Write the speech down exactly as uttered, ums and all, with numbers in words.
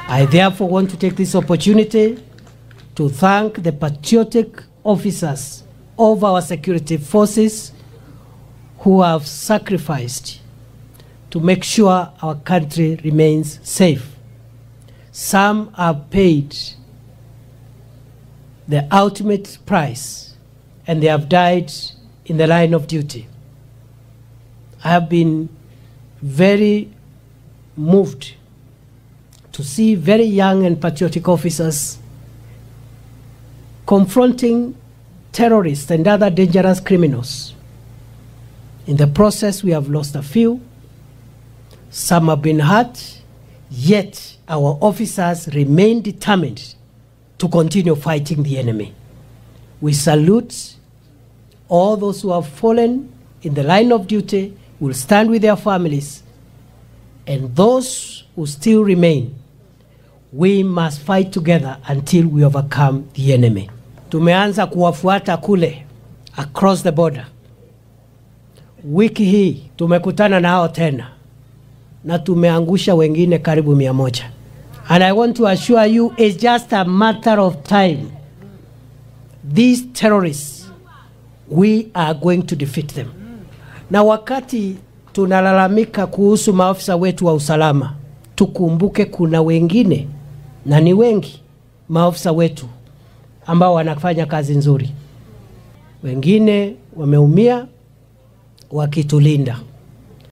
I therefore want to take this opportunity to thank the patriotic officers of our security forces who have sacrificed to make sure our country remains safe. Some have paid the ultimate price, and they have died in the line of duty. I have been very moved to see very young and patriotic officers confronting terrorists and other dangerous criminals. In the process, we have lost a few. Some have been hurt, yet our officers remain determined to continue fighting the enemy. We salute all those who have fallen in the line of duty, will stand with their families, and those who still remain, we must fight together until we overcome the enemy. Tumeanza kuwafuata kule across the border. Wiki hii tumekutana nao tena na tumeangusha wengine karibu mia moja. And I want to assure you, it's just a matter of time. These terrorists, we are going to defeat them. Na wakati tunalalamika kuhusu maafisa wetu wa usalama, tukumbuke kuna wengine, na ni wengi, maafisa wetu ambao wanafanya kazi nzuri. Wengine wameumia wakitulinda.